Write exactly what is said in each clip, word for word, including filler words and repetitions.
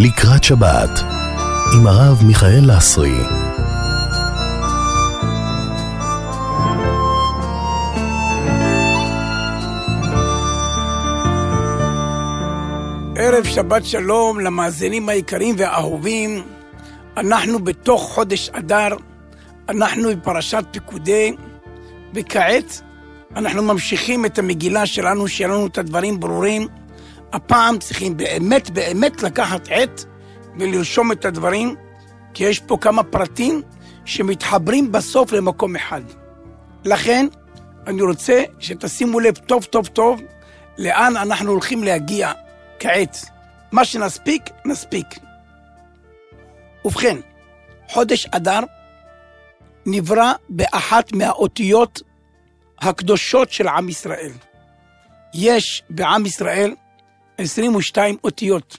לקראת שבת עם הרב מיכאל לסרי. ערב שבת שלום למאזינים היקרים והאהובים. אנחנו בתוך חודש אדר, אנחנו בפרשת פקודי, וכעת אנחנו ממשיכים את המגילה שלנו, שיהיה לנו את הדברים ברורים. הפעם צריכים באמת באמת לקחת עת ולרשום את הדברים, כי יש פה כמה פרטים שמתחברים בסוף למקום אחד. לכן אני רוצה שתשימו לב טוב טוב טוב לאן אנחנו הולכים להגיע כעת. מה שנספיק, נספיק. ובכן, חודש אדר נברא באחת מהאותיות הקדושות של עם ישראל. יש בעם ישראל עשרים ושתיים אותיות.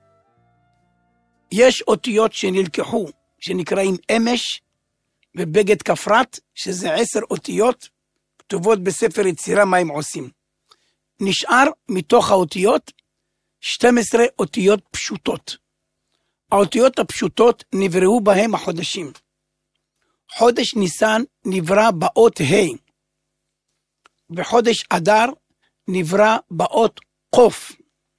יש אותיות שנלקחו, שנקראים אמש ובגד כפרת, שזה עשר אותיות, כתובות בספר יצירה מה הם עושים. נשאר מתוך האותיות שתים עשרה אותיות פשוטות. האותיות הפשוטות נבראו בהם החודשים. חודש ניסן נברא באות ה', וחודש אדר נברא באות קוף.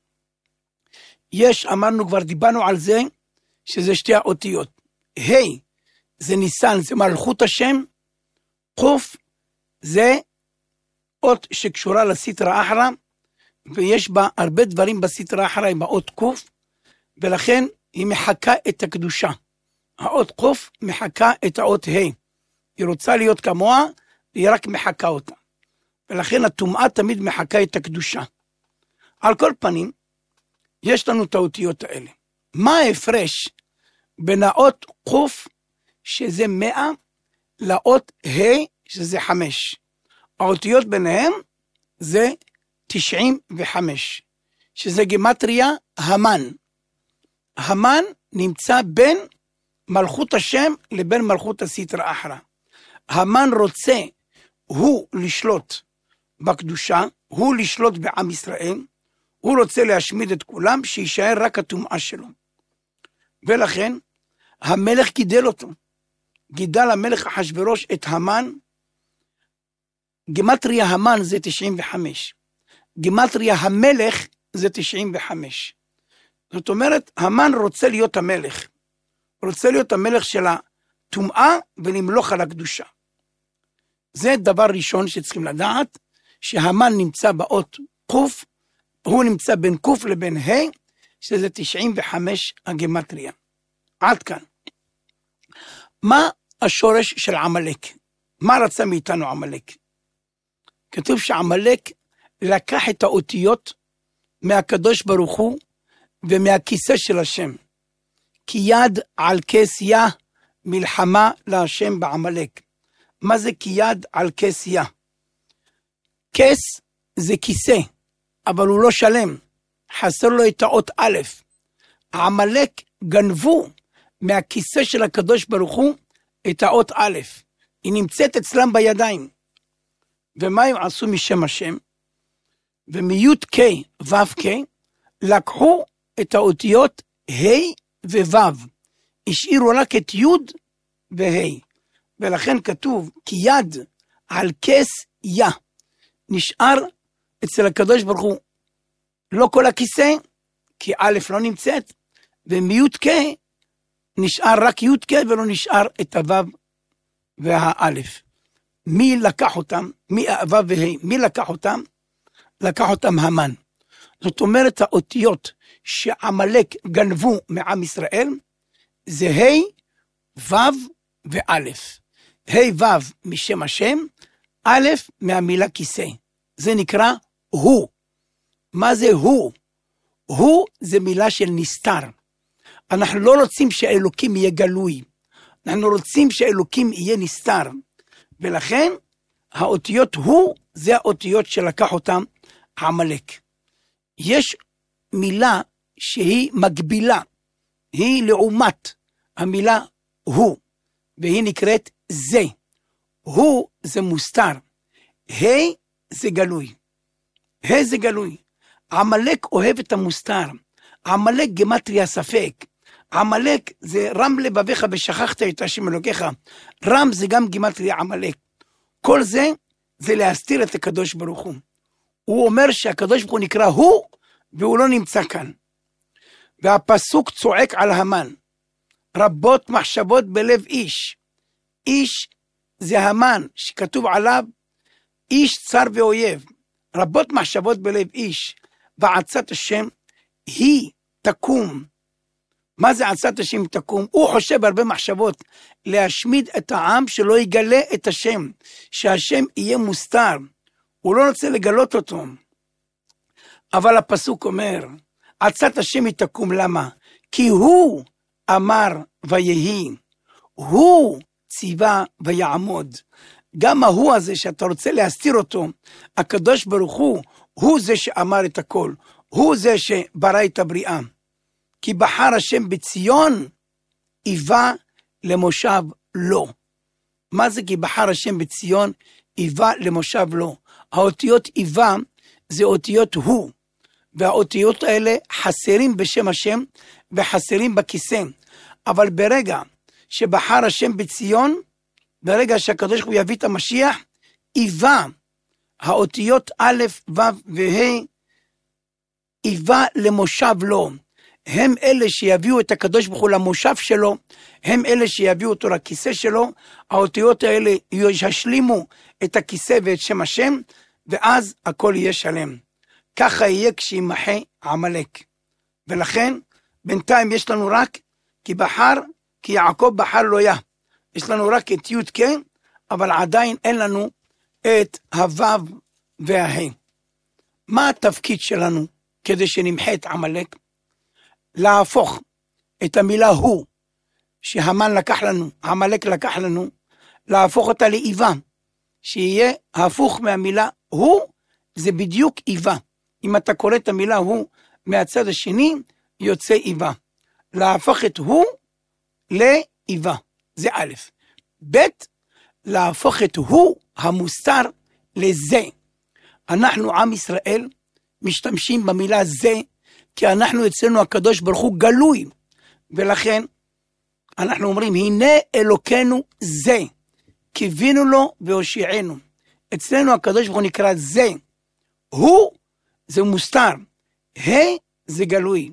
יש, אמרנו כבר, דיברנו על זה, שזה שתי האותיות. ה' זה ניסן, זה מלכות השם. קוף זה אות שקשורה לסטרא אחרא, ויש בה הרבה דברים בסטרא אחרא עם האות קוף, ולכן היא מחכה את הקדושה. האות קוף מחכה את האות ה'. היא רוצה להיות כמוה, והיא רק מחכה אותה. ולכן הטומאה תמיד מחכה את הקדושה. על כל פנים, יש לנו את האותיות האלה. מה ההפרש בין האות קוף, שזה מאה, לאות ה', שזה חמש? האותיות ביניהם זה תשעים וחמש, שזה גימטריה המן. המן נמצא בין מלכות השם לבין מלכות הסטרא אחרא. המן רוצה הוא לשלוט בקדושה, הוא לשלוט בעם ישראל, הוא רוצה להשמיד את כולם, שישאר רק הטומאה שלו. ולכן המלך גידל אותו. גידל המלך אחשוורוש את המן. גימטריה המן זה תשעים וחמש. גימטריה המלך זה תשעים וחמש. זאת אומרת, המן רוצה להיות המלך. רוצה להיות המלך של הטומאה ולמלוך על הקדושה. זה דבר ראשון שצריכים לדעת, שהמן נמצא באות קוף, הוא נמצא בין קוף לבין ה', שזה תשעים וחמש הגימטריה. עד כאן. מה השורש של עמלק? מה רצה מאיתנו עמלק? כתוב שעמלק לקח את האותיות מהקדוש ברוך הוא ומהכיסא של השם. כי יד על כס יה מלחמה להשם בעמלק. מה זה כי יד על כס יה? כס זה כיסא, אבל הוא לא שלם. חסר לו את האות א'. העמלק גנבו מהכיסא של הקדוש ברוך הוא את האות א'. היא נמצאת אצלם בידיים. ומה הם עשו משם השם? ומיוד קי וו קי לקחו את האותיות ה' וו', השאירו רק את י' וה', ולכן כתוב כי יד על כס יה. נשאר אצל הקדוש ברוך הוא לא כל הכיסא, כי א' לא נמצאת, ומיוד קי נשאר רק י' קי ולא נשאר את הו' והאלף. מי לקח אותם? מי הו' וה'? מי לקח אותם? לקח אותם המן. זאת אומרת, האותיות שעמלק גנבו מעם ישראל, זה ה', ו' וא'. ה' ו' משם השם, א' מהמילה כיסא. זה נקרא הוא. מה זה הוא? הוא זה מילה של נסתר. אנחנו לא רוצים שאלוקים יהיה גלוי. אנחנו רוצים שאלוקים יהיה נסתר. ולכן האותיות הוא, זה האותיות שלקח אותם עמלק. יש מילה שהיא מקבילה, היא לעומת המילה הוא, והיא נקראת זה. הוא זה מוסתר, ה' זה גלוי. ה' זה גלוי. עמלק אוהב את המוסתר. עמלק גימטריה ספק. עמלק זה רם לבביך ושכחת את השם אלוקיך. רם זה גם גימטריה עמלק. כל זה, זה להסתיר את הקדוש ברוך הוא. הוא אומר שהקדוש ברוך הוא נקרא הוא, והוא לא נמצא כאן. והפסוק צועק על המן. רבות מחשבות בלב איש. איש זה המן שכתוב עליו, איש צר ואויב. רבות מחשבות בלב איש. ועצת השם היא תקום. מה זה עצת השם תקום? הוא חושב הרבה מחשבות להשמיד את העם שלא יגלה את השם, שהשם יהיה מוסתר, הוא לא רוצה לגלות אותו. אבל הפסוק אומר, עצת השם היא תקום, למה? כי הוא אמר ויהי, הוא ציווה ויעמוד. גם ההוא הזה שאתה רוצה להסתיר אותו, הקדוש ברוך הוא, הוא זה שאמר את הכל, הוא זה שברא את הבריאה. כי בחר השם בציון, איבה למושב לו. מה זה כי בחר השם בציון, איבה למושב לו? האותיות איבה זה אותיות הוא, והאותיות האלה חסרים בשם השם, וחסרים בכיסא. אבל ברגע שבחר השם בציון, ברגע שהקדוש ברוך הוא יביא את המשיח, איבה, האותיות א', ו' וה', איבה למושב לו. הם אלה שיביאו את הקדוש ברוך הוא למושב שלו, הם אלה שיביאו אותו לכיסא שלו, האותיות האלה ישלימו את הכיסא ואת שם השם, ואז הכל יהיה שלם. ככה יהיה כשימחה עמלק. ולכן, בינתיים יש לנו רק, כי בחר, כי יעקב בחר לא יה. יש לנו רק את י' כן, אבל עדיין אין לנו את הו' והה. מה התפקיד שלנו כדי שנמחה את עמלק? להפוך את המילה הוא, שהמן לקח לנו, עמלק לקח לנו, להפוך אותה לאיבה, שיהיה הפוך מהמילה הוא, זה בדיוק איבה. אם אתה קורא את המילה הוא מהצד השני, יוצא איבה. להפוך את הוא לאיבה, זה א'. ב', להפוך את הוא המוסתר לזה. אנחנו עם ישראל משתמשים במילה זה, כי אנחנו אצלנו הקדוש ברוך הוא גלוי, ולכן אנחנו אומרים, הנה אלוקנו זה, קיווינו לו והושיענו. אצלנו הקדוש ברוך הוא נקרא זה, הוא זה מוסתר, ה זה גלוי.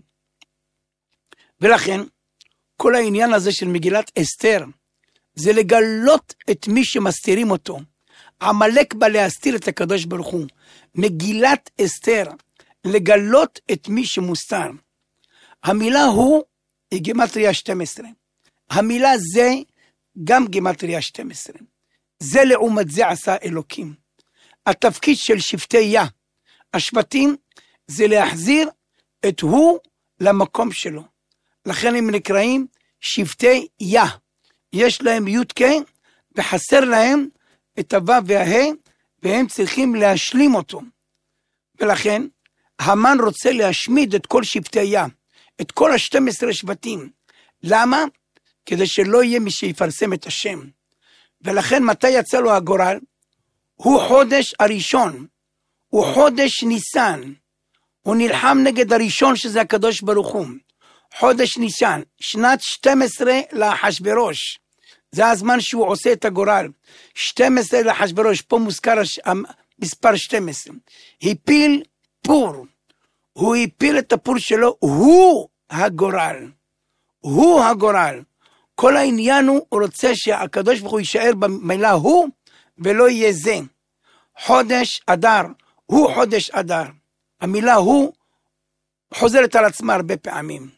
ולכן, כל העניין הזה של מגילת אסתר, זה לגלות את מי שמסתירים אותו. עמלק בא להסתיר את הקדוש ברוך הוא. מגילת אסתר, לגלות את מי שמוסתר. המילה הוא, היא גימטריה שתים עשרה. המילה זה, גם גימטריה שתים עשרה. זה לעומת זה עשה אלוקים. התפקיד של שבטי יה, השבטים, זה להחזיר את הוא למקום שלו. לכן הם נקראים שבטי יה. יש להם י' כן, וחסר להם את הו' והה, והם צריכים להשלים אותו. ולכן, המן רוצה להשמיד את כל שבטי יה, את כל ה-שנים עשר שבטים. למה? כדי שלא יהיה מי שיפרסם את השם. ולכן מתי יצא לו הגורל? הוא חודש הראשון, הוא חודש ניסן. הוא נלחם נגד הראשון שזה הקדוש ברוך הוא. חודש ניסן, שנת שתים עשרה לאחשוורוש. זה הזמן שהוא עושה את הגורל. שתים עשרה לאחשוורוש, פה מוזכר מספר שתים עשרה. הפיל פור. הוא הפיל את הפור שלו, הוא הגורל. הוא הגורל. כל העניין הוא, הוא רוצה שהקדוש ברוך הוא יישאר במילה הוא, ולא יהיה זה. חודש אדר, הוא חודש אדר. המילה הוא חוזרת על עצמה הרבה פעמים.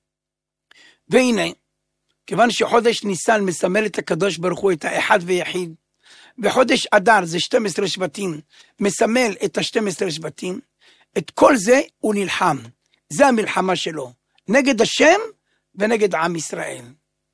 והנה, כיוון שחודש ניסן מסמל את הקדוש ברוך הוא, את האחד ויחיד, וחודש אדר זה שנים עשר שבטים, מסמל את ה-שנים עשר שבטים, את כל זה הוא נלחם. זה המלחמה שלו, נגד השם ונגד עם ישראל.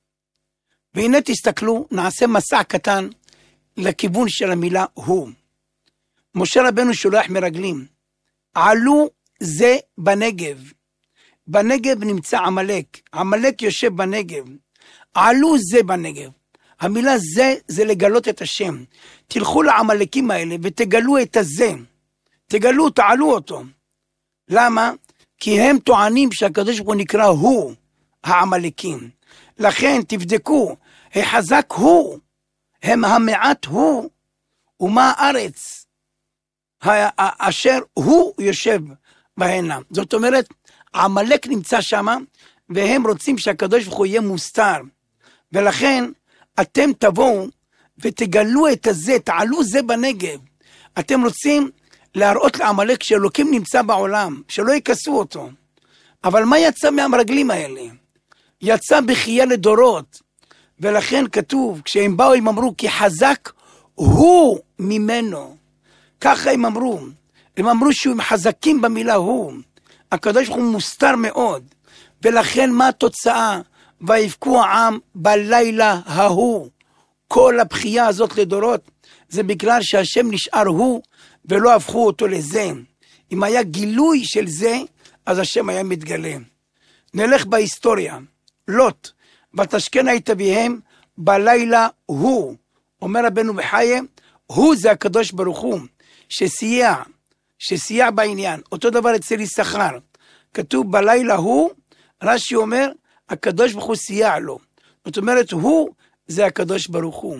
והנה תסתכלו, נעשה מסע קטן לכיוון של המילה הוא. משה רבנו שולח מרגלים, עלו זה בנגב. בנגב נמצא עמלק, עמלק יושב בנגב. עלו זה בנגב. המילה זה, זה לגלות את השם. תלכו לעמלקים האלה ותגלו את הזה. תגלו, תעלו אותו. למה? כי הם טוענים שהקדוש ברוך הוא נקרא הוא, העמלקים. לכן תבדקו, החזק הוא, הם המעט הוא, ומה הארץ, אשר הוא יושב בהנה. זאת אומרת, עמלק נמצא שם, והם רוצים שהקדוש ברוך הוא יהיה מוסתר. ולכן אתם תבואו ותגלו את הזה, תעלו זה בנגב. אתם רוצים להראות לעמלק שאלוקים נמצא בעולם, שלא יכסו אותו. אבל מה יצא מהמרגלים האלה? יצא בחייה לדורות. ולכן כתוב, כשהם באו הם אמרו, כי חזק הוא ממנו. ככה הם אמרו. הם אמרו שהם חזקים במילה הוא. הקדוש ברוך הוא מוסתר מאוד. ולכן מה התוצאה? ויבכו העם בלילה ההוא. כל הבחייה הזאת לדורות, זה בגלל שהשם נשאר הוא, ולא הפכו אותו לזה. אם היה גילוי של זה, אז השם היה מתגלה. נלך בהיסטוריה. לוט, ותשכן היית בהם בלילה הוא. אומר רבנו בחיי, הוא זה הקדוש ברוך הוא, שסייע, שסייע בעניין. אותו דבר אצל יששכר. כתוב בלילה הוא, רש"י אומר, הקדוש ברוך הוא סייע לו. זאת אומרת, הוא זה הקדוש ברוך הוא.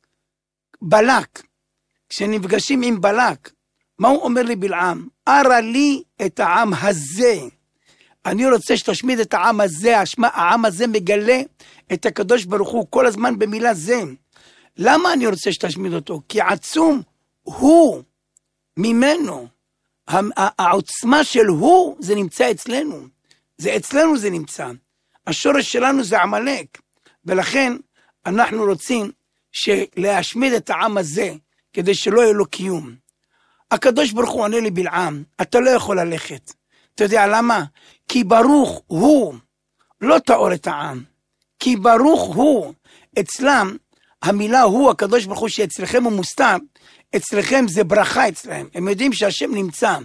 בלק, כשנפגשים עם בלק, מה הוא אומר לבלעם? ארא לי את העם הזה. אני רוצה שתשמיד את העם הזה, העם הזה מגלה את הקדוש ברוך הוא כל הזמן במילה זה. למה אני רוצה שתשמיד אותו? כי עצום הוא ממנו. העוצמה של הוא זה נמצא אצלנו. זה אצלנו זה נמצא. השורש שלנו זה עמלק. ולכן אנחנו רוצים להשמיד את העם הזה, כדי שלא יהיה לו קיום. הקדוש ברוך הוא עונה לבלעם, אתה לא יכול ללכת. אתה יודע למה? כי ברוך הוא, לא תאור את העם. כי ברוך הוא, אצלם, המילה הוא, הקדוש ברוך הוא שאצלכם הוא מוסתר, אצלכם זה ברכה אצלהם. הם יודעים שהשם נמצא.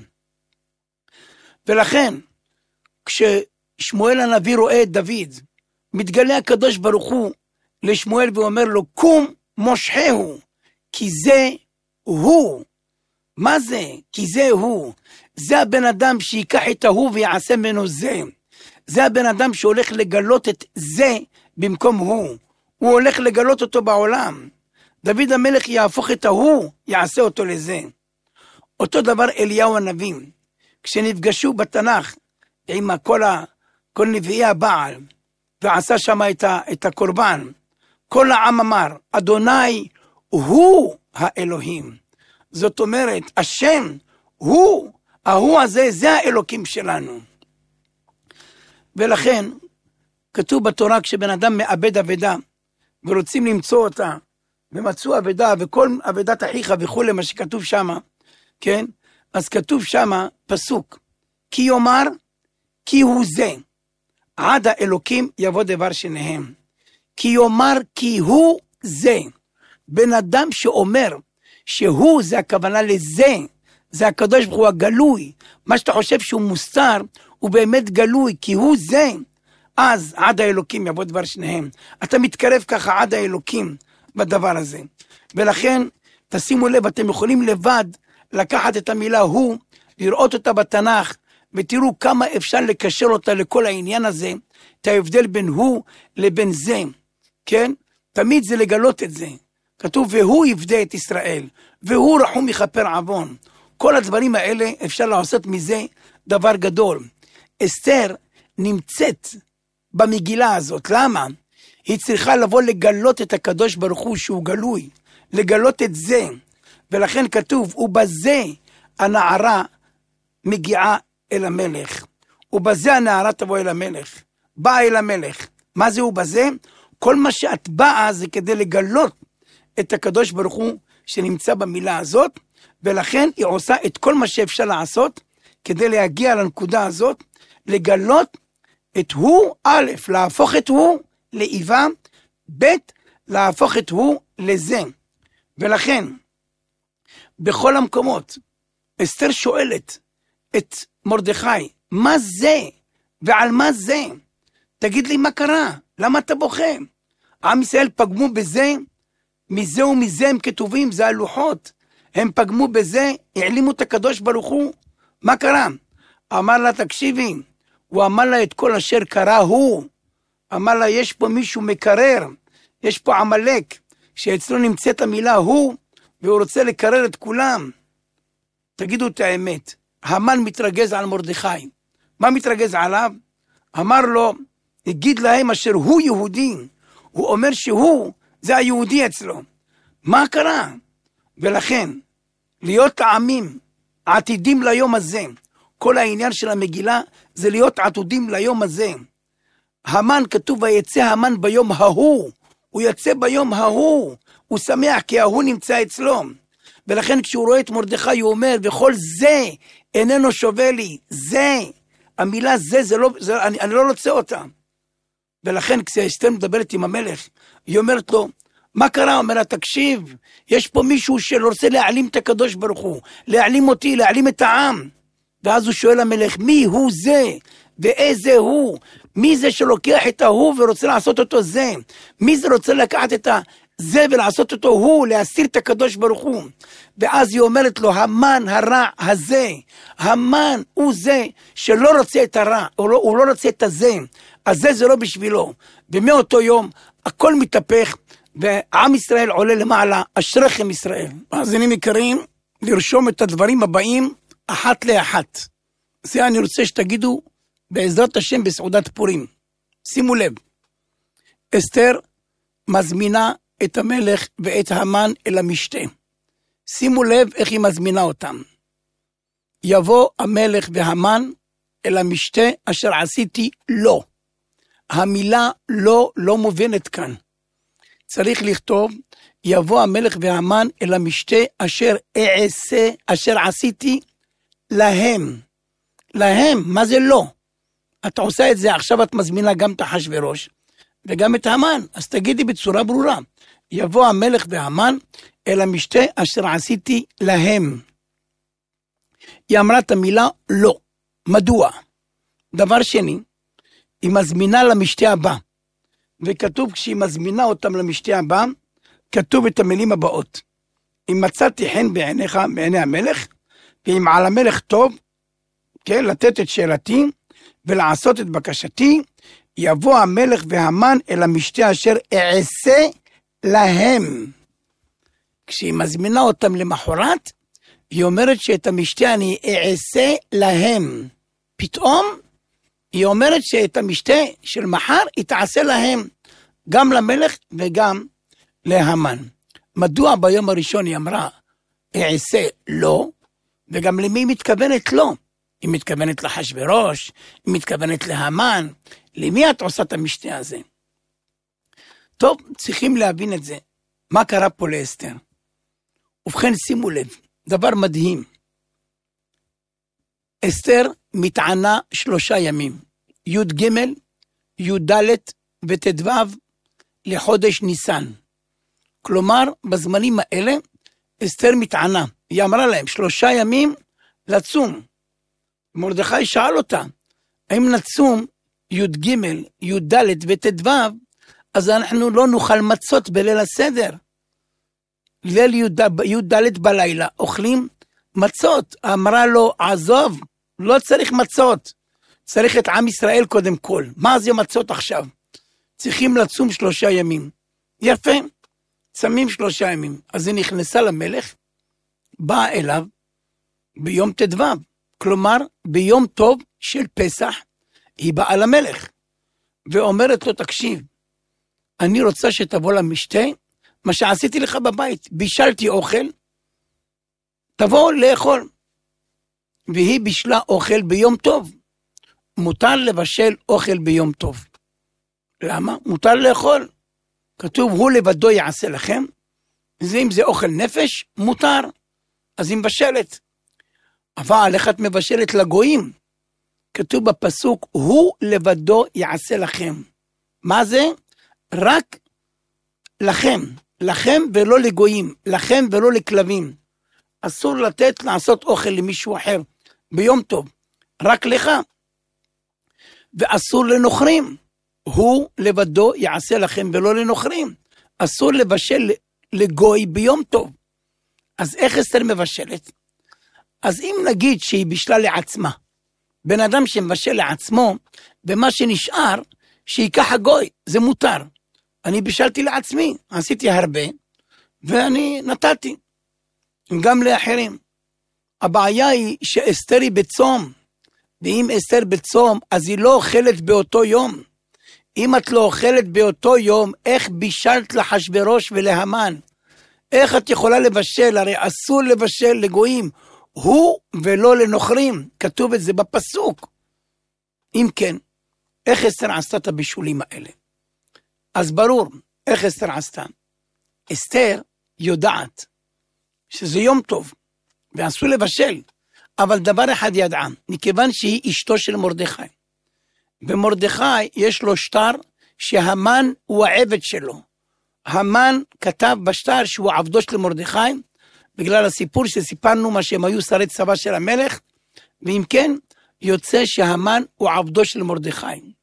ולכן, כששמואל הנביא רואה את דוד, מתגלה הקדוש ברוך הוא לשמואל ואומר לו, קום מושכהו, כי זה הוא. מה זה? כי זה הוא. זה הבן אדם שיקח את ההוא ויעשה ממנו זה. זה הבן אדם שהולך לגלות את זה במקום הוא. הוא הולך לגלות אותו בעולם. דוד המלך יהפוך את ההוא, יעשה אותו לזה. אותו דבר אליהו הנביא. כשנפגשו בתנ"ך עם כל, ה, כל נביאי הבעל, ועשה שם את, ה, את הקורבן, כל העם אמר, אדוני הוא האלוהים. זאת אומרת, השם הוא, ההוא הזה, זה האלוקים שלנו. ולכן, כתוב בתורה, כשבן אדם מאבד אבדה, ורוצים למצוא אותה, ומצאו אבדה, וכל אבדת אחיך וכו', מה שכתוב שם, כן? אז כתוב שם פסוק, כי יאמר, כי הוא זה, עד האלוקים יבוא דבר שניהם. כי יאמר, כי הוא זה. בן אדם שאומר, שהוא זה הכוונה לזה, זה הקדוש ברוך הוא הגלוי, מה שאתה חושב שהוא מוסתר, הוא באמת גלוי, כי הוא זה, אז עד האלוקים יבוא דבר שניהם. אתה מתקרב ככה עד האלוקים בדבר הזה. ולכן, תשימו לב, אתם יכולים לבד לקחת את המילה הוא, לראות אותה בתנ"ך, ותראו כמה אפשר לקשר אותה לכל העניין הזה, את ההבדל בין הוא לבין זה, כן? תמיד זה לגלות את זה. כתוב, והוא יפדה את ישראל, והוא רחום יכפר עוון. כל הדברים האלה אפשר לעשות מזה דבר גדול. אסתר נמצאת במגילה הזאת. למה? היא צריכה לבוא לגלות את הקדוש ברוך הוא שהוא גלוי, לגלות את זה. ולכן כתוב, ובזה הנערה מגיעה אל המלך. ובזה הנערה תבוא אל המלך. באה אל המלך. מה זה ובזה? כל מה שאת באה זה כדי לגלות את הקדוש ברוך הוא שנמצא במילה הזאת, ולכן היא עושה את כל מה שאפשר לעשות כדי להגיע לנקודה הזאת, לגלות את הוא, א', להפוך את הוא לאיבה, ב', להפוך את הוא לזה. ולכן, בכל המקומות, אסתר שואלת את מרדכי, מה זה? ועל מה זה? תגיד לי מה קרה? למה אתה בוכה? עם ישראל פגמו בזה, מזה ומזה הם כתובים, זה הלוחות. הם פגמו בזה, העלימו את הקדוש ברוך הוא. מה קרה? אמר לה, תקשיבי, הוא אמר לה את כל אשר קרה הוא, אמר לה, יש פה מישהו מקרר, יש פה עמלק, שאצלו נמצאת המילה הוא, והוא רוצה לקרר את כולם. תגידו את האמת, המן מתרגז על מרדכי, מה מתרגז עליו? אמר לו, הגיד להם אשר הוא יהודי, הוא אומר שהוא, זה היהודי אצלו. מה קרה? ולכן, להיות העמים, עתידים ליום הזה, כל העניין של המגילה, זה להיות עתודים ליום הזה. המן כתוב, ויצא המן ביום ההוא, הוא יצא ביום ההוא, הוא שמח כי ההוא נמצא אצלו. ולכן כשהוא רואה את מרדכי, הוא אומר, וכל זה איננו שווה לי, זה, המילה זה, זה לא, זה, אני, אני לא רוצה אותה. ולכן כשאסתר מדברת עם המלך, היא אומרת לו, מה קרה? אומר לה, תקשיב, יש פה מישהו שרוצה להעלים את הקדוש ברוך הוא, להעלים אותי, להעלים את העם. ואז הוא שואל המלך, מי הוא זה? ואיזה הוא? מי זה שלוקח את ההוא ורוצה לעשות אותו זה? מי זה רוצה לקחת את זה ולעשות אותו הוא, להסיר את הקדוש ברוך הוא? ואז היא אומרת לו, המן הרע הזה, המן הוא זה שלא רוצה את הרע, הוא לא, הוא לא רוצה את הזה, הזה זה לא בשבילו. ומאותו יום הכל מתהפך, ועם ישראל עולה למעלה, אשריכם ישראל. אז אני מכירים לרשום את הדברים הבאים אחת לאחת. זה אני רוצה שתגידו בעזרת השם בסעודת פורים. שימו לב, אסתר מזמינה את המלך ואת המן אל המשתה. שימו לב איך היא מזמינה אותם. יבוא המלך והמן אל המשתה אשר עשיתי לא. המילה לא לא מובנת כאן. צריך לכתוב, יבוא המלך והמן אל המשתה אשר אעשה, אשר עשיתי להם. להם, מה זה לא? אתה עושה את זה, עכשיו את מזמינה גם את אחשוורוש, וגם את המן, אז תגידי בצורה ברורה, יבוא המלך והמן אל המשתה אשר עשיתי להם. היא אמרה את המילה לא. מדוע? דבר שני, היא מזמינה למשתה הבא, וכתוב כשהיא מזמינה אותם למשתה הבא, כתוב את המילים הבאות, אם מצאתי חן בעיניך, בעיני המלך, ואם על המלך טוב, כן, לתת את שאלתי, ולעשות את בקשתי, יבוא המלך והמן אל המשתה אשר אעשה להם. כשהיא מזמינה אותם למחרת, היא אומרת שאת המשתה אני אעשה להם. פתאום היא אומרת שאת המשתה של מחר היא תעשה להם, גם למלך וגם להמן. מדוע ביום הראשון היא אמרה אעשה לא, וגם למי היא מתכוונת לא? היא מתכוונת לאחשוורוש, היא מתכוונת להמן. למי את עושה את המשתה הזה? טוב, צריכים להבין את זה. מה קרה פה לאסתר? ובכן, שימו לב, דבר מדהים. אסתר מתענה שלושה ימים, י' ג', י' ד' וט"ו לחודש ניסן. כלומר, בזמנים האלה, אסתר מתענה. היא אמרה להם, שלושה ימים לצום. מרדכי שאל אותה, האם נצום י' ג', י' ד' וט"ו, אז אנחנו לא נאכל מצות בליל הסדר. ליל י' ד' בלילה, אוכלים מצות. אמרה לו, עזוב, לא צריך מצות. צריך את עם ישראל קודם כל. מה זה מצות עכשיו? צריכים לצום שלושה ימים. יפה, צמים שלושה ימים. אז היא נכנסה למלך, באה אליו ביום ט"ו. כלומר, ביום טוב של פסח, היא באה למלך, ואומרת לו, תקשיב, אני רוצה שתבוא למשתה, מה שעשיתי לך בבית, בישלתי אוכל, תבוא לאכול. והיא בישלה אוכל ביום טוב. מותר לבשל אוכל ביום טוב. למה? מותר לאכול. כתוב, הוא לבדו יעשה לכם, זה אם זה אוכל נפש, מותר. אז היא מבשלת. אבל איך את מבשלת לגויים? כתוב בפסוק, הוא לבדו יעשה לכם. מה זה? רק לכם. לכם ולא לגויים. לכם ולא לכלבים. אסור לתת לעשות אוכל למישהו אחר ביום טוב. רק לך. ואסור לנוכרים. הוא לבדו יעשה לכם ולא לנוכרים. אסור לבשל לגוי ביום טוב. אז איך אסתר מבשלת? אז אם נגיד שהיא בישלה לעצמה, בן אדם שמבשל לעצמו, ומה שנשאר, שיקח הגוי, זה מותר. אני בישלתי לעצמי, עשיתי הרבה, ואני נתתי, גם לאחרים. הבעיה היא שאסתר היא בצום, ואם אסתר בצום, אז היא לא אוכלת באותו יום. אם את לא אוכלת באותו יום, איך בישלת לאחשוורוש ולהמן? איך את יכולה לבשל? הרי אסור לבשל לגויים, הוא ולא לנוכרים, כתוב את זה בפסוק. אם כן, איך אסתר עשתה את הבישולים האלה? אז ברור, איך אסתר עשתה? אסתר יודעת שזה יום טוב, ואסור לבשל, אבל דבר אחד ידעה, מכיוון שהיא אשתו של מרדכי. במרדכי יש לו שטר שהמן הוא העבד שלו. המן כתב בשטר שהוא עבדו של מרדכי, בגלל הסיפור שסיפרנו מה שהם היו שרי צבא של המלך, ואם כן, יוצא שהמן הוא עבדו של מרדכי.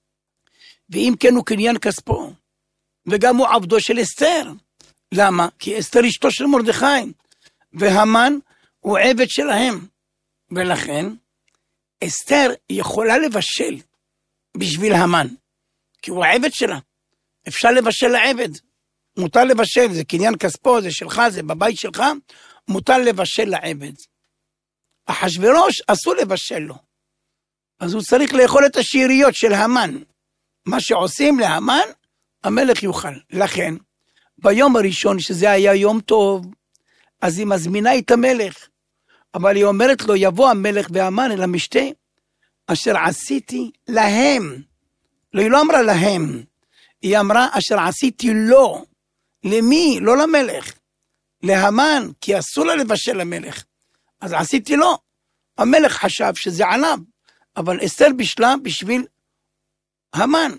ואם כן הוא קניין כספו, וגם הוא עבדו של אסתר. למה? כי אסתר אשתו של מרדכי, והמן הוא עבד שלהם. ולכן, אסתר יכולה לבשל בשביל המן, כי הוא העבד שלה. אפשר לבשל לעבד. מותר לבשל, זה קניין כספו, זה שלך, זה בבית שלך, מותר לבשל לעבד. אחשוורוש אסור לבשל לו. אז הוא צריך לאכול את השאריות של המן. מה שעושים להמן, המלך יוכל. לכן, ביום הראשון, שזה היה יום טוב, אז היא מזמינה את המלך. אבל היא אומרת לו, יבוא המלך והמן אל המשתה, אשר עשיתי להם. לא, היא לא אמרה להם. היא אמרה, אשר עשיתי לו. למי? לא למלך. להמן, כי אסור לה לבשל למלך. אז עשיתי לו. המלך חשב שזה עליו. אבל אסתר בשלה בשביל המן.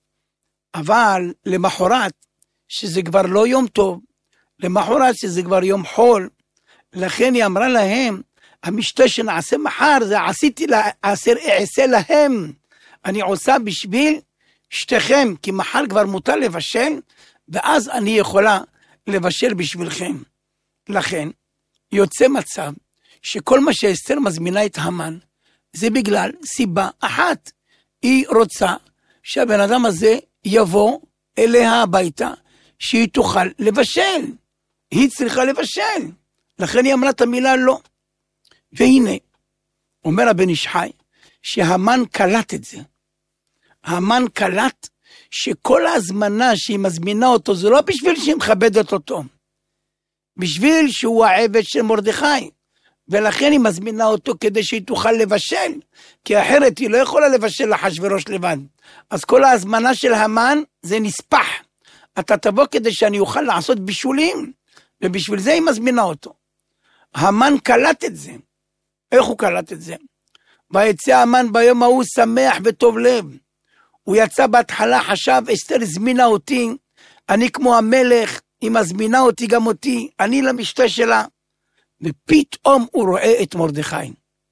אבל למחרת, שזה כבר לא יום טוב, למחרת שזה כבר יום חול, לכן היא אמרה להם, המשתה שנעשה מחר, זה עשיתי לה, אעשה להם, אני עושה בשביל שתיכם, כי מחר כבר מותר לבשל, ואז אני יכולה לבשל בשבילכם. לכן, יוצא מצב, שכל מה שאסתר מזמינה את המן, זה בגלל סיבה אחת. היא רוצה שהבן אדם הזה יבוא אליה הביתה, שהיא תוכל לבשל. היא צריכה לבשל. לכן היא אמרה את המילה לא. והנה, אומר הבן איש חי, שהמן קלט את זה. המן קלט שכל ההזמנה שהיא מזמינה אותו, זה לא בשביל שהיא מכבדת אותו. בשביל שהוא העבד של מרדכי. ולכן היא מזמינה אותו כדי שהיא תוכל לבשל, כי אחרת היא לא יכולה לבשל לאחשוורוש לבד. אז כל ההזמנה של המן זה נספח. אתה תבוא כדי שאני אוכל לעשות בישולים, ובשביל זה היא מזמינה אותו. המן קלט את זה. איך הוא קלט את זה? ויצא המן ביום ההוא שמח וטוב לב. הוא יצא בהתחלה, חשב, אסתר הזמינה אותי, אני כמו המלך, היא מזמינה אותי גם אותי, אני למשתה שלה. ופתאום הוא רואה את מרדכי.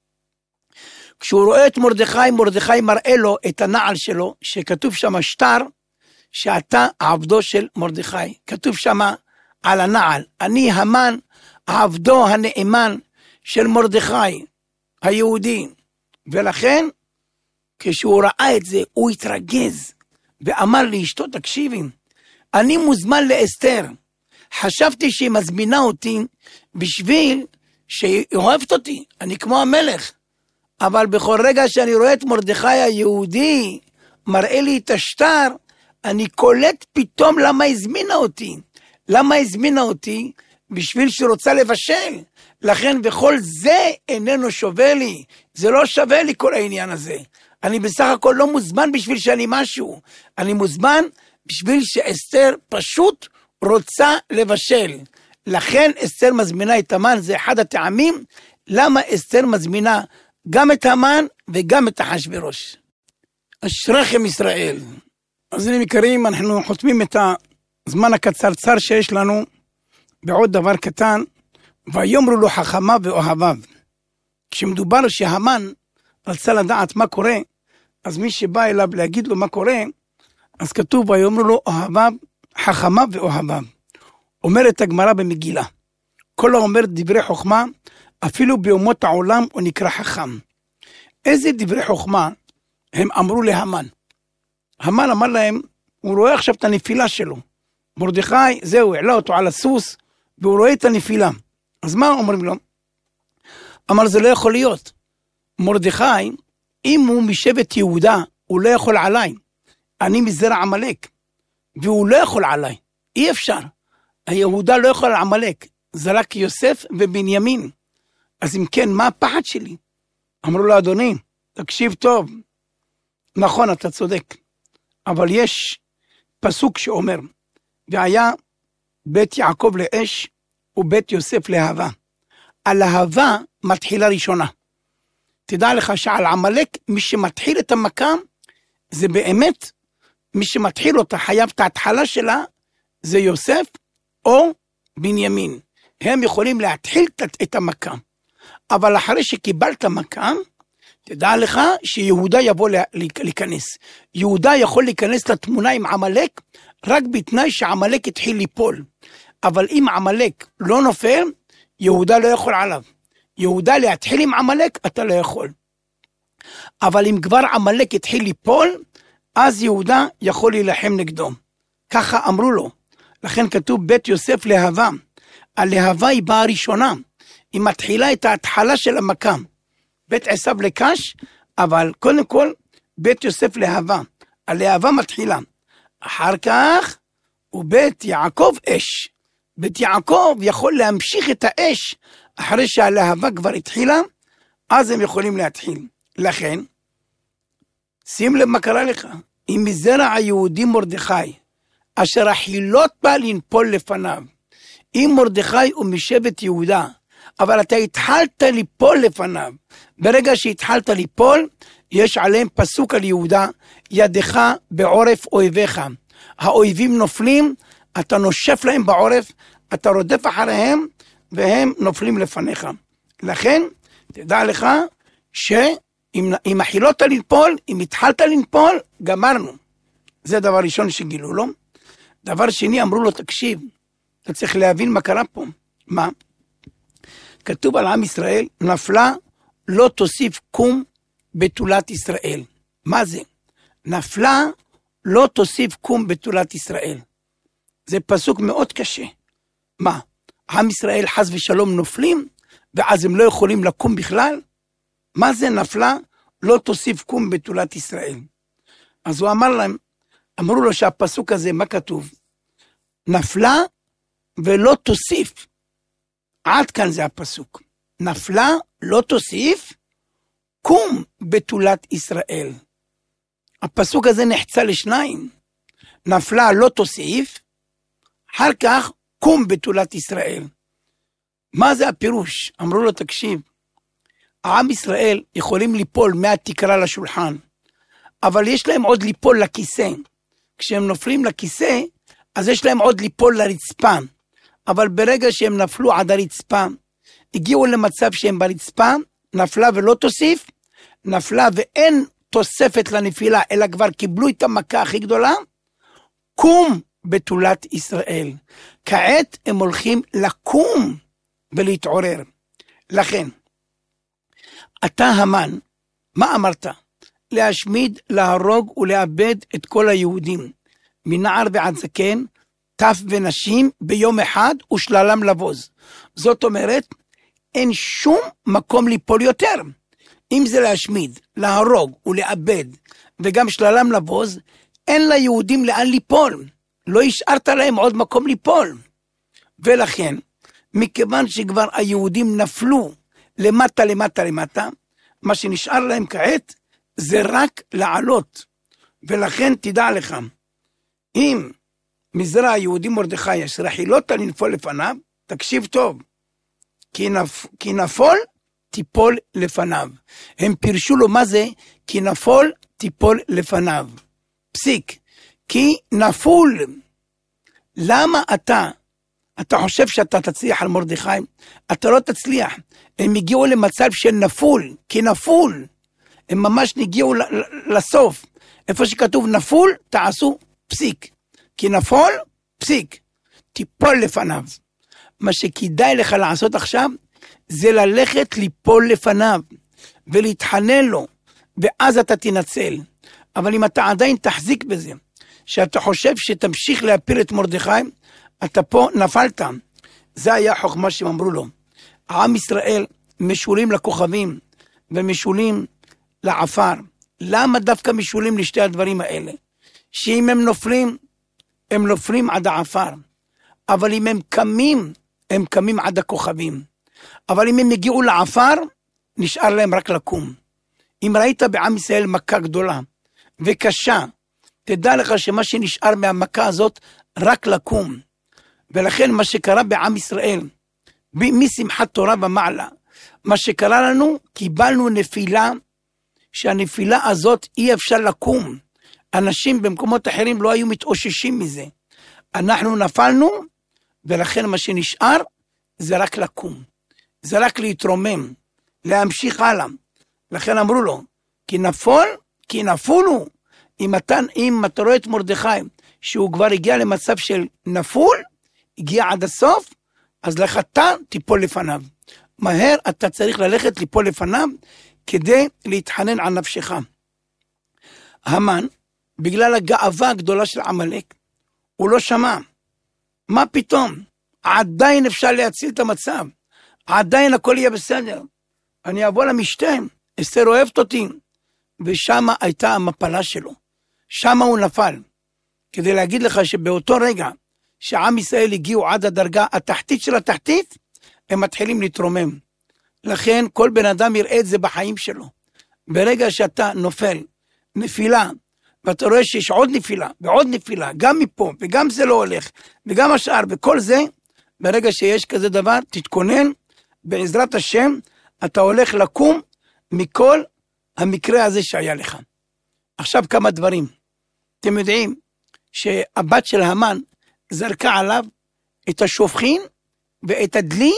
כשהוא רואה את מרדכי, מרדכי מראה לו את הנעל שלו, שכתוב שם שטר, שאתה עבדו של מרדכי. כתוב שם על הנעל, אני המן, עבדו הנאמן של מרדכי, היהודי. ולכן, כשהוא ראה את זה, הוא התרגז, ואמר לאשתו, תקשיבי, אני מוזמן לאסתר, חשבתי שהיא מזמינה אותי, בשביל שהיא אוהבת אותי, אני כמו המלך, אבל בכל רגע שאני רואה את מרדכי היהודי, מראה לי את השטר, אני קולט פתאום למה הזמינה אותי, למה הזמינה אותי? בשביל שרוצה לבשל, לכן וכל זה איננו שווה לי, זה לא שווה לי כל העניין הזה, אני בסך הכל לא מוזמן בשביל שאני משהו, אני מוזמן בשביל שאסתר פשוט רוצה לבשל, לכן אסתר מזמינה את המן, זה אחד הטעמים, למה אסתר מזמינה גם את המן וגם את אחשוורוש. אשריכם ישראל. אז הנה מכירים, אנחנו חותמים את הזמן הקצרצר שיש לנו, בעוד דבר קטן, ויאמרו לו חכמיו ואוהביו. כשמדובר שהמן רצה לדעת מה קורה, אז מי שבא אליו להגיד לו מה קורה, אז כתוב ויאמרו לו אוהביו, חכמיו ואוהביו. אומרת הגמרא במגילה, כל האומר דברי חוכמה, אפילו באומות העולם הוא נקרא חכם. איזה דברי חוכמה הם אמרו להמן. המן אמר להם, הוא רואה עכשיו את הנפילה שלו. מרדכי, זהו, העלה אותו על הסוס, והוא רואה את הנפילה. אז מה אומרים לו? אמר, זה לא יכול להיות. מרדכי, אם הוא משבט יהודה, הוא לא יכול עליי. אני מזרע עמלק, והוא לא יכול עליי. אי אפשר. היהודה לא יכול על עמלק. זה רק יוסף ובנימין. אז אם כן, מה הפחד שלי? אמרו לו, אדוני, תקשיב טוב. נכון, אתה צודק. אבל יש פסוק שאומר, והיה בית יעקב לאש ובית יוסף להבה. על להבה מתחילה ראשונה. תדע לך שעל עמלק, מי שמתחיל את המכה, זה באמת, מי שמתחיל אותה, חייב את ההתחלה שלה, זה יוסף או בנימין. הם יכולים להתחיל את המכה. אבל אחרי שקיבלת מכה, תדע לך שיהודה יבוא להיכנס. יהודה יכול להיכנס לתמונה עם עמלק, רק בתנאי שעמלק התחיל ליפול. אבל אם עמלק לא נופל, יהודה לא יכול עליו. יהודה להתחיל עם עמלק, אתה לא יכול. אבל אם כבר עמלק התחיל ליפול, אז יהודה יכול להילחם נגדו. ככה אמרו לו. לכן כתוב בית יוסף להבה. הלהבה היא באה ראשונה. היא מתחילה את ההתחלה של המכה. בית עשיו לקש, אבל קודם כל, בית יוסף להבה. הלהבה מתחילה. אחר כך, הוא בית יעקב אש. בית יעקב יכול להמשיך את האש, אחרי שהלהבה כבר התחילה, אז הם יכולים להתחיל. לכן, שים לב מה קרה לך. אם מזרע היהודים מרדכי, אשר החילות בא לנפול לפניו. אם מרדכי הוא משבט יהודה, אבל אתה התחלת ליפול לפניו. ברגע שהתחלת ליפול, יש עליהם פסוק על יהודה, ידך בעורף אויביך. האויבים נופלים, אתה נושף להם בעורף, אתה רודף אחריהם, והם נופלים לפניך. לכן, תדע לך, שאם החילת לנפול, אם התחלת לנפול, גמרנו. זה דבר ראשון שגילו לו. דבר שני, אמרו לו, תקשיב, אתה צריך להבין מה קרה פה. מה? כתוב על עם ישראל, נפלה לא תוסיף קום בתולת ישראל. מה זה? נפלה לא תוסיף קום בתולת ישראל. זה פסוק מאוד קשה. מה? עם ישראל חס ושלום נופלים, ואז הם לא יכולים לקום בכלל? מה זה נפלה לא תוסיף קום בתולת ישראל? אז הוא אמר להם, אמרו לו שהפסוק הזה, מה כתוב? נפלה ולא תוסיף. עד כאן זה הפסוק. נפלה לא תוסיף קום בתולת ישראל. הפסוק הזה נחצה לשניים. נפלה לא תוסיף, אחר כך קום בתולת ישראל. מה זה הפירוש? אמרו לו, תקשיב, העם ישראל יכולים ליפול מהתקרה לשולחן, אבל יש להם עוד ליפול לכיסא. כשהם נופלים לכיסא, אז יש להם עוד ליפול לרצפה. אבל ברגע שהם נפלו עד הרצפה, הגיעו למצב שהם ברצפה, נפלה ולא תוסיף, נפלה ואין תוספת לנפילה, אלא כבר קיבלו את המכה הכי גדולה, קום בתולת ישראל. כעת הם הולכים לקום ולהתעורר. לכן, אתה המן, מה אמרת? להשמיד, להרוג ולאבד את כל היהודים, מנער ועד זקן, טף ונשים ביום אחד ושללם לבוז. זאת אומרת, אין שום מקום ליפול יותר. אם זה להשמיד, להרוג ולאבד, וגם שללם לבוז, אין ליהודים לאן ליפול. לא השארת להם עוד מקום ליפול. ולכן, מכיוון שכבר היהודים נפלו למטה, למטה, למטה, מה שנשאר להם כעת, זה רק לעלות. ולכן תדע לך, אם מזרע היהודים מרדכי, אשר החילות לנפול לפניו, תקשיב טוב, כי, נפ, כי נפול תיפול לפניו. הם פירשו לו מה זה, כי נפול תיפול לפניו. פסיק, כי נפול. למה אתה, אתה חושב שאתה תצליח על מרדכי? אתה לא תצליח. הם הגיעו למצב של נפול, כי נפול. הם ממש הגיעו לסוף. איפה שכתוב נפול, תעשו פסיק. כי נפול, פסיק. תיפול לפניו. מה שכדאי לך לעשות עכשיו, זה ללכת ליפול לפניו, ולהתחנן לו, ואז אתה תנצל. אבל אם אתה עדיין תחזיק בזה, שאתה חושב שתמשיך להפיל את מרדכי, אתה פה נפלת. זה היה חוכמה שהם אמרו לו. עם ישראל משולים לכוכבים, ומשולים לעפר. למה דווקא משולים לשתי הדברים האלה? שאם הם נופלים, הם נופלים עד העפר. אבל אם הם קמים, הם קמים עד הכוכבים. אבל אם הם הגיעו לעפר, נשאר להם רק לקום. אם ראית בעם ישראל מכה גדולה וקשה, תדע לך שמה שנשאר מהמכה הזאת רק לקום. ולכן מה שקרה בעם ישראל, משמחת תורה ומעלה, מה שקרה לנו, קיבלנו נפילה, שהנפילה הזאת אי אפשר לקום. אנשים במקומות אחרים לא היו מתאוששים מזה. אנחנו נפלנו, ולכן מה שנשאר זה רק לקום. זה רק להתרומם, להמשיך הלאה. לכן אמרו לו, כי נפול, כי נפולו. אם אתה, אם אתה רואה את מרדכי, שהוא כבר הגיע למצב של נפול, הגיע עד הסוף, אז לך אתה תיפול לפניו. מהר אתה צריך ללכת ליפול לפניו, כדי להתחנן על נפשך. המן, בגלל הגאווה הגדולה של עמלק, הוא לא שמע. מה פתאום? עדיין אפשר להציל את המצב. עדיין הכל יהיה בסדר. אני אבוא למשתה, אסתר אוהבת אותי. ושם הייתה המפלה שלו. שם הוא נפל. כדי להגיד לך שבאותו רגע, שעם ישראל הגיעו עד הדרגה התחתית של התחתית, הם מתחילים להתרומם. לכן כל בן אדם יראה את זה בחיים שלו. ברגע שאתה נופל, נפילה, ואתה רואה שיש עוד נפילה, ועוד נפילה, גם מפה, וגם זה לא הולך, וגם השאר, וכל זה, ברגע שיש כזה דבר, תתכונן, בעזרת השם, אתה הולך לקום מכל המקרה הזה שהיה לך. עכשיו כמה דברים. אתם יודעים שהבת של המן זרקה עליו את השופכין ואת הדלי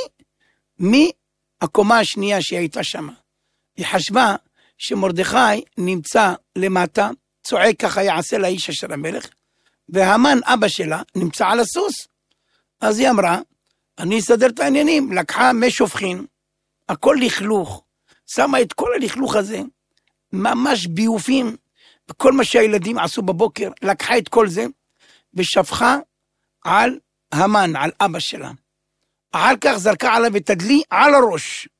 מהקומה השנייה שהיא הייתה שם. היא חשבה שמרדכי נמצא למטה, צועק ככה יעשה לאיש אשר המלך, והמן אבא שלה נמצא על הסוס. אז היא אמרה, אני אסדר את העניינים, לקחה מי שופכין, הכל לכלוך, שמה את כל הלכלוך הזה, ממש ביופים, וכל מה שהילדים עשו בבוקר, לקחה את כל זה, ושפכה על המן, על אבא שלה. אחר כך זרקה עליו את הדלי על הראש.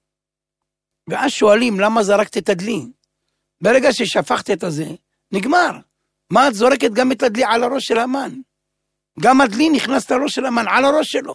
ואז שואלים, למה זרקת את הדלי? ברגע ששפכת את הזה, נגמר. מה את זורקת גם את הדלי על הראש של המן? גם הדלי נכנס לראש של המן, על הראש שלו.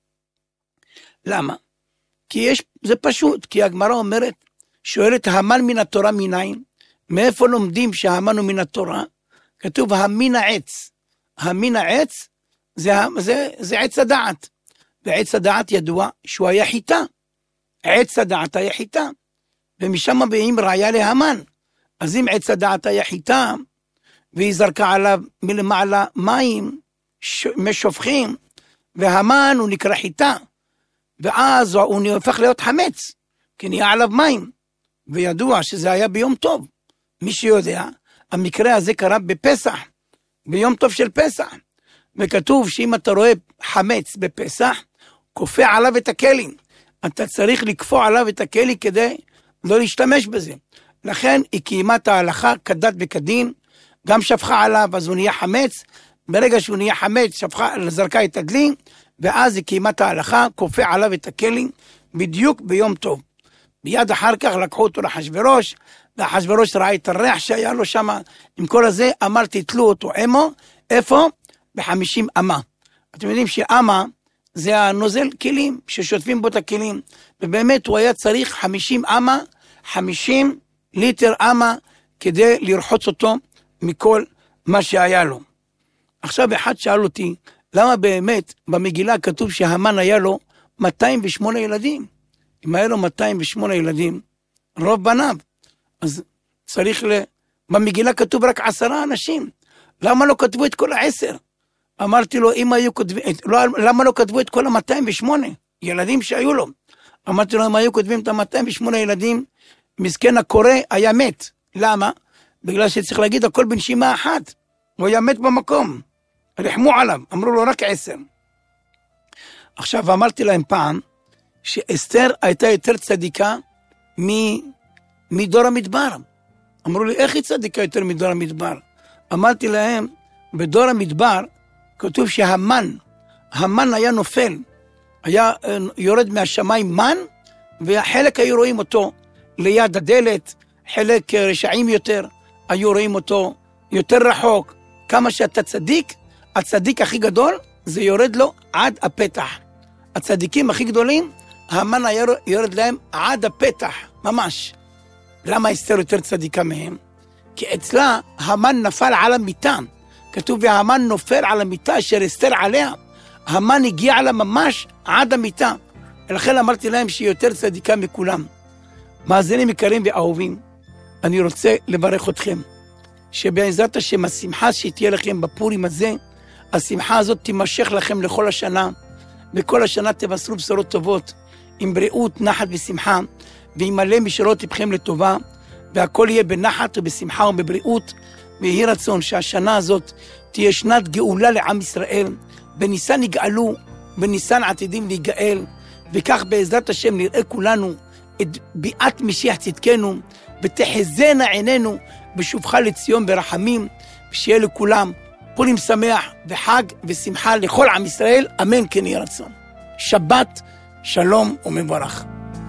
למה? כי יש, זה פשוט, כי הגמרא אומרת, שואלת המן מן התורה מניין, מאיפה לומדים שהמן הוא מן התורה? כתוב המין העץ. המין העץ זה, זה, זה עץ הדעת. ועץ הדעת ידוע שהוא היה חיטה. עץ הדעת היה חיטה. ומשם באים ראיה להמן. אז אם עץ הדעת היה חיטה, והיא זרקה עליו מלמעלה מים, משופכים, והמן הוא נקרא חיטה. ואז הוא הופך להיות חמץ, כי נהיה עליו מים. וידוע שזה היה ביום טוב. מי שיודע, המקרה הזה קרה בפסח, ביום טוב של פסח. וכתוב שאם אתה רואה חמץ בפסח, כופה עליו את הכלים. אתה צריך לקפוא עליו את הכלי כדי לא להשתמש בזה. לכן היא קיימה את ההלכה כדת וכדין, גם שפכה עליו, אז הוא נהיה חמץ. ברגע שהוא נהיה חמץ, שפכה, זרקה את הדלי, ואז היא קיימה את ההלכה, כופה עליו את הכלים, בדיוק ביום טוב. מיד אחר כך לקחו אותו לאחשוורוש, ואחשוורוש ראה את הריח שהיה לו שם, עם כל הזה, אמר תתלו אותו אמו, איפה? בחמישים אמה. אתם יודעים שאמה זה הנוזל כלים, ששוטפים בו את הכלים, ובאמת הוא היה צריך חמישים אמה, חמישים ליטר אמה, כדי לרחוץ אותו מכל מה שהיה לו. עכשיו אחד שאל אותי, למה באמת במגילה כתוב שהמן היה לו מאתיים ושמונה ילדים? אם היה לו מאתיים ושמונה ילדים, רוב בניו, אז צריך ל... במגילה כתוב רק עשרה אנשים. למה לא כתבו את כל העשר? אמרתי לו, אם היו כותבים, לא, למה לא כתבו את כל ה-מאתיים ושמונה ילדים שהיו לו? אמרתי לו, אם היו כותבים את ה-מאתיים ושמונה ילדים, מסכן הקורא היה מת. למה? בגלל שצריך להגיד הכל בנשימה אחת. הוא היה מת במקום. רחמו עליו, אמרו לו רק עשר. עכשיו אמרתי להם פעם, שאסתר הייתה יותר צדיקה מדור המדבר. אמרו לי, איך היא צדיקה יותר מדור המדבר? אמרתי להם, בדור המדבר כתוב שהמן, המן היה נופל, היה יורד מהשמיים מן, והחלק היו רואים אותו ליד הדלת, חלק רשעים יותר, היו רואים אותו יותר רחוק. כמה שאתה צדיק, הצדיק הכי גדול, זה יורד לו עד הפתח. הצדיקים הכי גדולים, המן היה יורד להם עד הפתח, ממש. למה אסתר יותר צדיקה מהם? כי אצלה המן נפל על המיטה. כתוב, והמן נופל על המיטה אשר אסתר עליה. המן הגיע לה ממש עד המיטה. ולכן אמרתי להם שהיא יותר צדיקה מכולם. מאזינים יקרים ואהובים, אני רוצה לברך אתכם, שבעזרת השם השמחה שתהיה לכם בפורים הזה, השמחה הזאת תימשך לכם לכל השנה, וכל השנה תבשרו בשורות טובות, עם בריאות, נחת ושמחה, וימלא משאלות לבכם לטובה, והכל יהיה בנחת ובשמחה ובבריאות, ויהי רצון שהשנה הזאת תהיה שנת גאולה לעם ישראל, בניסן יגאלו, בניסן עתידים להיגאל, וכך בעזרת השם נראה כולנו את ביאת משיח צדקנו, ותחזינה עינינו בשובך לציון ברחמים, ושיהיה לכולם פורים שמח וחג ושמחה לכל עם ישראל, אמן כן יהי רצון. שבת שלום ומבורך.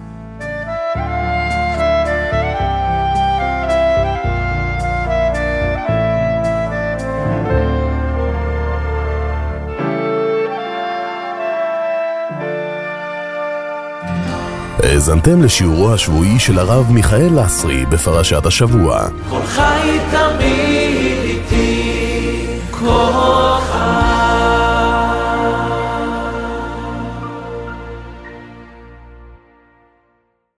האזנתם לשיעורו השבועי של הרב מיכאל לסרי בפרשת השבוע. כל חי תמיד